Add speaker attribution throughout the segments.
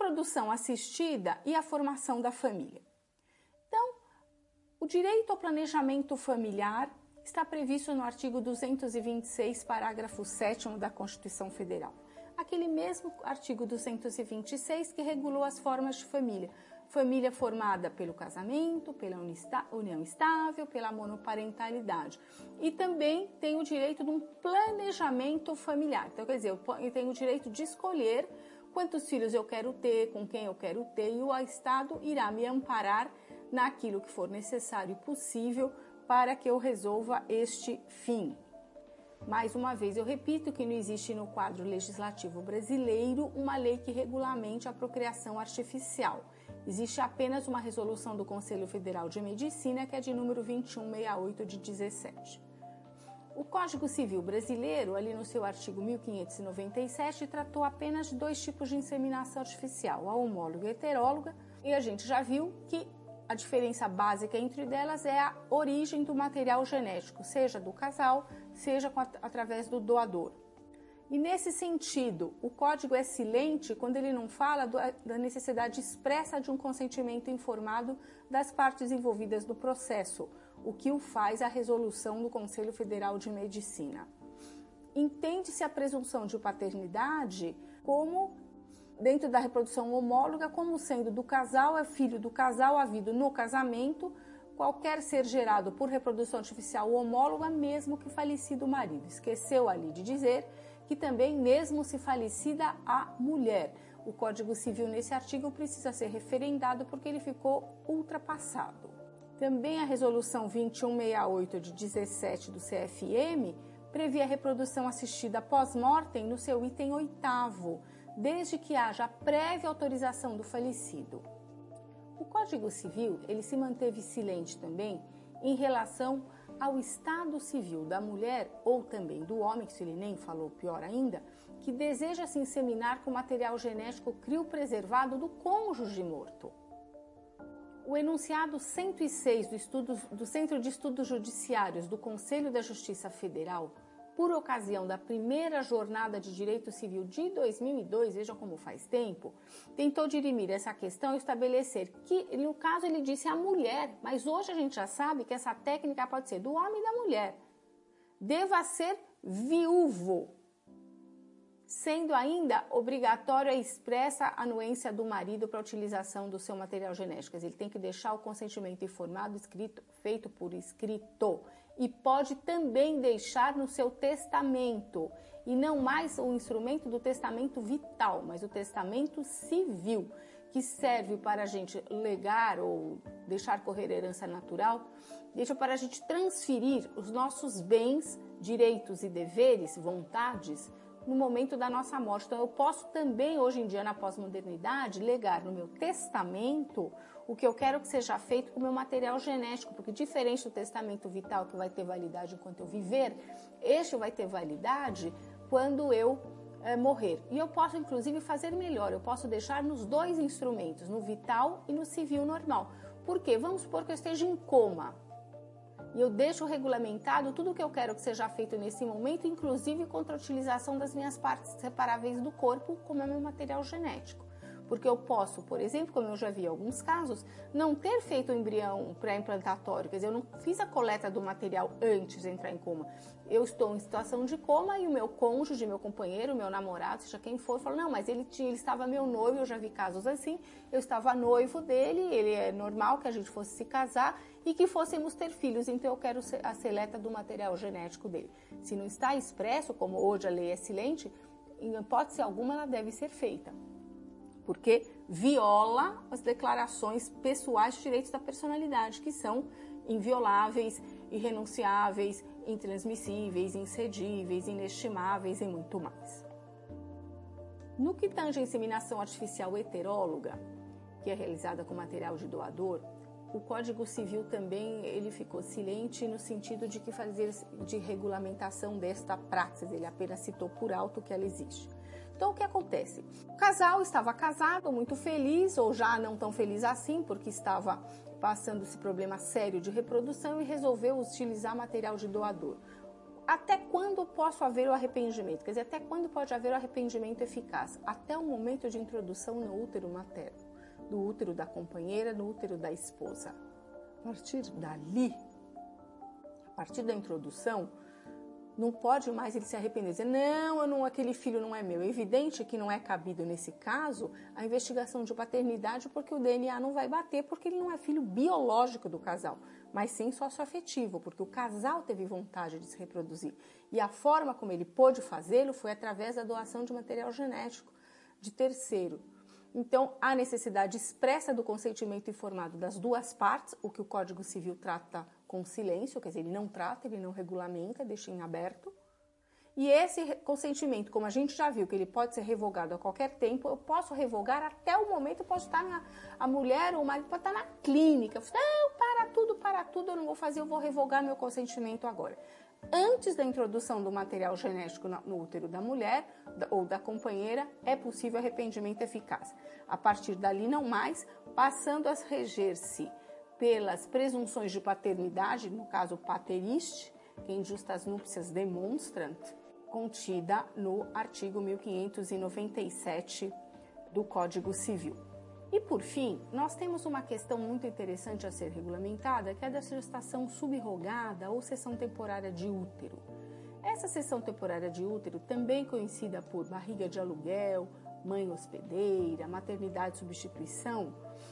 Speaker 1: reprodução assistida e a formação da família. Então, o direito ao planejamento familiar está previsto no artigo 226, parágrafo 7º da Constituição Federal. Aquele mesmo artigo 226 que regulou as formas de família. Família formada pelo casamento, pela união estável, pela monoparentalidade. E também tem o direito de um planejamento familiar. Então, quer dizer, eu tenho o direito de escolher quantos filhos eu quero ter, com quem eu quero ter, e o Estado irá me amparar naquilo que for necessário e possível para que eu resolva este fim. Mais uma vez, eu repito que não existe no quadro legislativo brasileiro uma lei que regulamente a procriação artificial. Existe apenas uma resolução do Conselho Federal de Medicina, que é de número 2168 de 17. O Código Civil brasileiro, ali no seu artigo 1597, tratou apenas de dois tipos de inseminação artificial, a homóloga e a heteróloga, e a gente já viu que a diferença básica entre elas é a origem do material genético, seja do casal, seja através do doador. E nesse sentido, o código é silente quando ele não fala da necessidade expressa de um consentimento informado das partes envolvidas no processo, o que o faz a resolução do Conselho Federal de Medicina. Entende-se a presunção de paternidade como dentro da reprodução homóloga, como sendo do casal, é filho do casal havido no casamento, qualquer ser gerado por reprodução artificial homóloga, mesmo que falecido o marido. Esqueceu ali de dizer que também mesmo se falecida a mulher. O Código Civil nesse artigo precisa ser referendado porque ele ficou ultrapassado. Também a resolução 2168 de 17 do CFM prevê a reprodução assistida pós-mortem no seu item 8º, desde que haja prévia autorização do falecido. O Código Civil ele se manteve silente também em relação ao estado civil da mulher ou também do homem, que se ele nem falou, pior ainda, que deseja se inseminar com material genético criopreservado do cônjuge morto. O enunciado 106 do Centro de Estudos Judiciários do Conselho da Justiça Federal, por ocasião da primeira jornada de direito civil de 2002, vejam como faz tempo, tentou dirimir essa questão e estabelecer que, no caso, ele disse a mulher, mas hoje a gente já sabe que essa técnica pode ser do homem e da mulher, deva ser viúvo, sendo ainda obrigatório a expressa anuência do marido para a utilização do seu material genético. Ele tem que deixar o consentimento informado, feito por escrito. E pode também deixar no seu testamento, e não mais o instrumento do testamento vital, mas o testamento civil, que serve para a gente legar ou deixar correr herança natural, deixa para a gente transferir os nossos bens, direitos e deveres, vontades, no momento da nossa morte. Então eu posso também, hoje em dia, na pós-modernidade, legar no meu testamento o que eu quero que seja feito com o meu material genético, porque diferente do testamento vital, que vai ter validade enquanto eu viver, este vai ter validade quando eu morrer. E eu posso, inclusive, fazer melhor, eu posso deixar nos dois instrumentos, no vital e no civil normal. Por quê? Vamos supor que eu esteja em coma, e eu deixo regulamentado tudo o que eu quero que seja feito nesse momento, inclusive contra a utilização das minhas partes separáveis do corpo, como é meu material genético. Porque eu posso, por exemplo, como eu já vi em alguns casos, não ter feito o embrião pré-implantatório, quer dizer, eu não fiz a coleta do material antes de entrar em coma. Eu estou em situação de coma e o meu cônjuge, meu companheiro, meu namorado, seja quem for, falou, não, mas ele estava meu noivo, eu já vi casos assim, eu estava noivo dele, ele é normal que a gente fosse se casar e que fôssemos ter filhos, então eu quero a seleta do material genético dele. Se não está expresso, como hoje a lei é silente, em hipótese alguma ela deve ser feita, porque viola as declarações pessoais de direitos da personalidade, que são invioláveis, irrenunciáveis, intransmissíveis, incedíveis, inestimáveis e muito mais. No que tange a inseminação artificial heteróloga, que é realizada com material de doador, o Código Civil também ele ficou silente no sentido de que fazer de regulamentação desta prática, ele apenas citou por alto que ela existe. Então, o que acontece? O casal estava casado, muito feliz, ou já não tão feliz assim, porque estava passando esse problema sério de reprodução e resolveu utilizar material de doador. Até quando posso haver o arrependimento? Quer dizer, até quando pode haver o arrependimento eficaz? Até o momento de introdução no útero materno, no útero da companheira, no útero da esposa. A partir dali, a partir da introdução, não pode mais ele se arrepender, dizer, não, aquele filho não é meu. É evidente que não é cabido nesse caso a investigação de paternidade, porque o DNA não vai bater, porque ele não é filho biológico do casal, mas sim socioafetivo, porque o casal teve vontade de se reproduzir. E a forma como ele pôde fazê-lo foi através da doação de material genético de terceiro. Então, há necessidade expressa do consentimento informado das duas partes, o que o Código Civil trata com silêncio, quer dizer, ele não trata, ele não regulamenta, deixa em aberto. E esse consentimento, como a gente já viu, que ele pode ser revogado a qualquer tempo, eu posso revogar até o momento, eu posso estar a mulher ou o marido pode estar na clínica. Não, para tudo, eu não vou fazer, eu vou revogar meu consentimento agora. Antes da introdução do material genético no útero da mulher ou da companheira, é possível arrependimento eficaz. A partir dali, não mais, passando a reger-se pelas presunções de paternidade, no caso pateriste, que em justas núpcias demonstrant, contida no artigo 1597 do Código Civil. E por fim, nós temos uma questão muito interessante a ser regulamentada, que é da gestação subrogada ou cessão temporária de útero. Essa cessão temporária de útero, também conhecida por barriga de aluguel, mãe hospedeira, maternidade de substituição,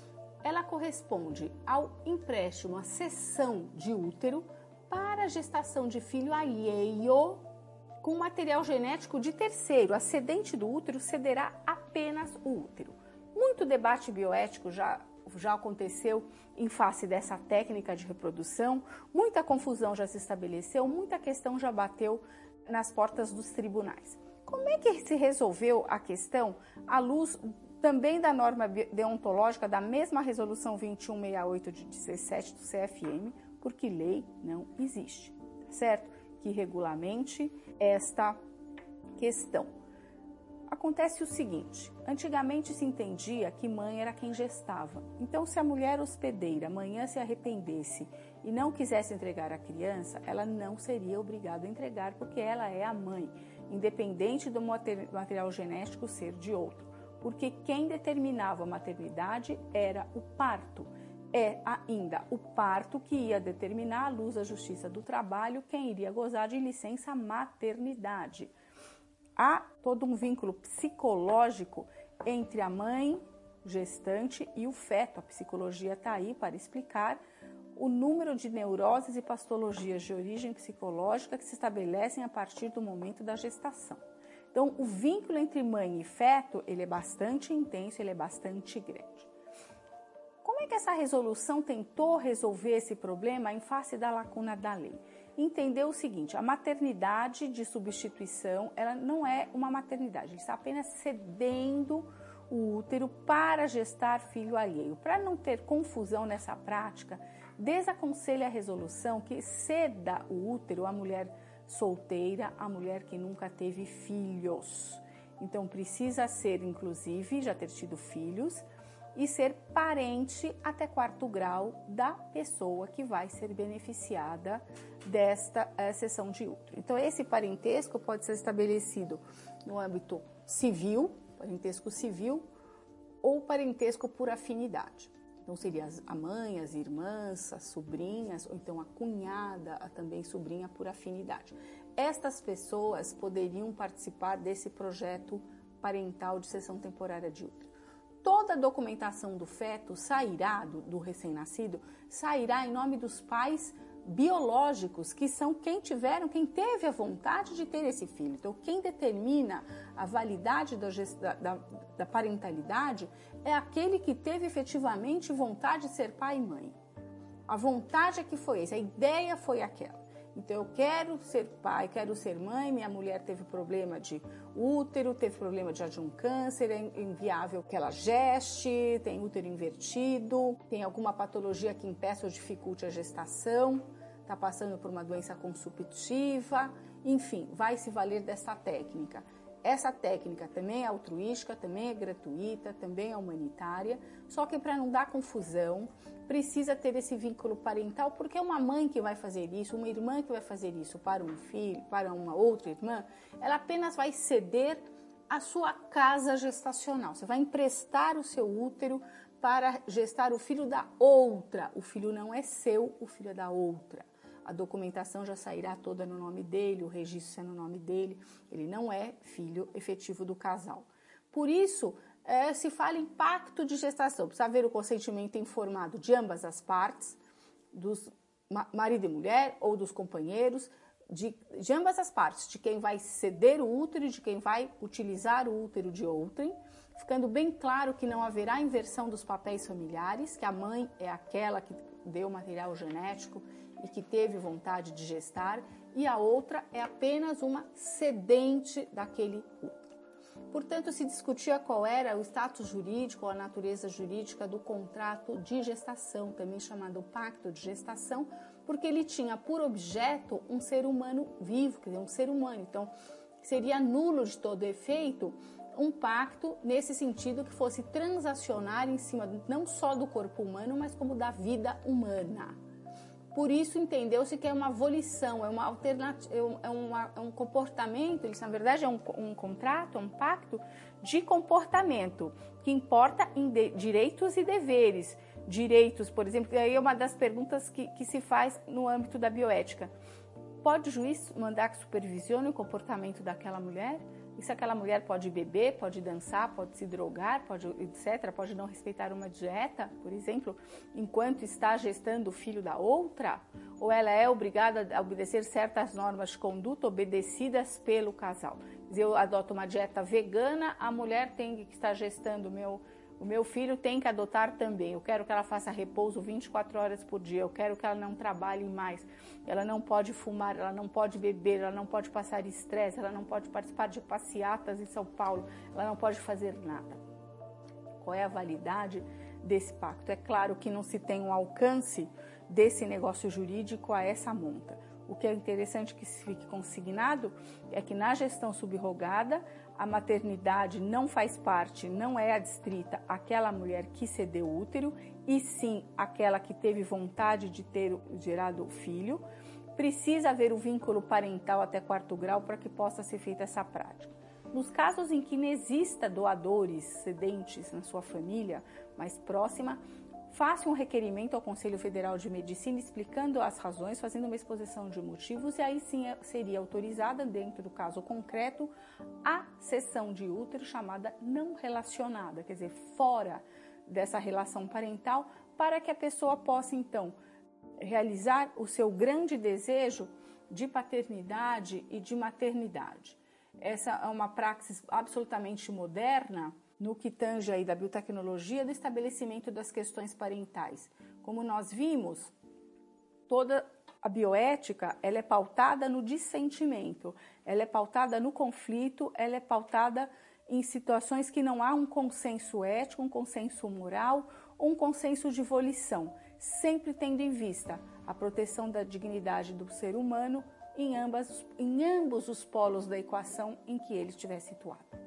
Speaker 1: ela corresponde ao empréstimo, à cessão de útero para a gestação de filho alheio com material genético de terceiro. A cedente do útero cederá apenas o útero. Muito debate bioético já aconteceu em face dessa técnica de reprodução, muita confusão já se estabeleceu, muita questão já bateu nas portas dos tribunais. Como é que se resolveu a questão à luz também da norma deontológica da mesma resolução 2168 de 17 do CFM, porque lei não existe, certo? Que regulamente esta questão. Acontece o seguinte, antigamente se entendia que mãe era quem gestava. Então, se a mulher hospedeira amanhã se arrependesse e não quisesse entregar a criança, ela não seria obrigada a entregar, porque ela é a mãe, independente do material genético ser de outro. Porque quem determinava a maternidade era o parto. É ainda o parto que ia determinar, à luz da Justiça do Trabalho, quem iria gozar de licença maternidade. Há todo um vínculo psicológico entre a mãe gestante e o feto. A psicologia está aí para explicar o número de neuroses e patologias de origem psicológica que se estabelecem a partir do momento da gestação. Então, o vínculo entre mãe e feto, ele é bastante intenso, ele é bastante grande. Como é que essa resolução tentou resolver esse problema em face da lacuna da lei? Entendeu o seguinte, a maternidade de substituição, ela não é uma maternidade, ele está apenas cedendo o útero para gestar filho alheio. Para não ter confusão nessa prática, desaconselha a resolução que ceda o útero à mulher solteira, à mulher que nunca teve filhos. Então precisa ser, inclusive, já ter tido filhos, e ser parente até 4º grau da pessoa que vai ser beneficiada desta cessão de útero. Então, esse parentesco pode ser estabelecido no âmbito civil, parentesco civil, ou parentesco por afinidade. Então, seria a mãe, as irmãs, as sobrinhas, ou então a cunhada, também sobrinha por afinidade. Estas pessoas poderiam participar desse projeto parental de cessão temporária de útero. Toda a documentação do feto sairá, do recém-nascido, sairá em nome dos pais biológicos, que são quem teve a vontade de ter esse filho. Então, quem determina a validade da parentalidade é aquele que teve efetivamente vontade de ser pai e mãe. A vontade é que foi essa, a ideia foi aquela. Então, eu quero ser pai, quero ser mãe, minha mulher teve problema de útero, teve problema de um câncer, é inviável que ela geste, tem útero invertido, tem alguma patologia que impeça ou dificulte a gestação, está passando por uma doença consumptiva, enfim, vai se valer dessa técnica. Essa técnica também é altruística, também é gratuita, também é humanitária, só que para não dar confusão, precisa ter esse vínculo parental, porque uma mãe que vai fazer isso, uma irmã que vai fazer isso para um filho, para uma outra irmã, ela apenas vai ceder a sua casa gestacional. Você vai emprestar o seu útero para gestar o filho da outra. O filho não é seu, o filho é da outra. A documentação já sairá toda no nome dele, o registro é no nome dele. Ele não é filho efetivo do casal. Por isso, se fala em pacto de gestação. Precisa haver o consentimento informado de ambas as partes, dos marido e mulher ou dos companheiros, de ambas as partes, de quem vai ceder o útero e de quem vai utilizar o útero de outrem, ficando bem claro que não haverá inversão dos papéis familiares, que a mãe é aquela que deu material genético e que teve vontade de gestar, e a outra é apenas uma cedente daquele útero. Portanto, se discutia qual era o status jurídico ou a natureza jurídica do contrato de gestação, também chamado pacto de gestação, porque ele tinha por objeto um ser humano vivo, quer dizer, um ser humano. Então, seria nulo de todo efeito um pacto nesse sentido que fosse transacionar em cima não só do corpo humano, mas como da vida humana. Por isso entendeu-se que é uma volição, é uma alternativa, é um comportamento, isso na verdade é um contrato, é um pacto de comportamento, que importa em direitos e deveres. Direitos, por exemplo, aí é uma das perguntas que se faz no âmbito da bioética. Pode o juiz mandar que supervisione o comportamento daquela mulher? E se aquela mulher pode beber, pode dançar, pode se drogar, pode, etc., pode não respeitar uma dieta, por exemplo, enquanto está gestando o filho da outra? Ou ela é obrigada a obedecer certas normas de conduta obedecidas pelo casal? Eu adoto uma dieta vegana, a mulher que está gestando o meu filho tem que adotar também. Eu quero que ela faça repouso 24 horas por dia. Eu quero que ela não trabalhe mais. Ela não pode fumar, ela não pode beber, ela não pode passar estresse, ela não pode participar de passeatas em São Paulo, ela não pode fazer nada. Qual é a validade desse pacto? É claro que não se tem um alcance desse negócio jurídico a essa monta. O que é interessante que se fique consignado é que na gestão subrogada, a maternidade não faz parte, não é adstrita àquela mulher que cedeu o útero, e sim aquela que teve vontade de ter gerado o filho. Precisa haver o vínculo parental até 4º grau para que possa ser feita essa prática. Nos casos em que não exista doadores cedentes na sua família mais próxima, faça um requerimento ao Conselho Federal de Medicina explicando as razões, fazendo uma exposição de motivos, e aí sim seria autorizada, dentro do caso concreto, a cessão de útero chamada não relacionada, quer dizer, fora dessa relação parental, para que a pessoa possa então realizar o seu grande desejo de paternidade e de maternidade. Essa é uma praxis absolutamente moderna no que tange aí da biotecnologia, do estabelecimento das questões parentais. Como nós vimos, toda a bioética ela é pautada no dissentimento, ela é pautada no conflito, ela é pautada em situações que não há um consenso ético, um consenso moral ou um consenso de volição, sempre tendo em vista a proteção da dignidade do ser humano em ambos os polos da equação em que ele estiver situado.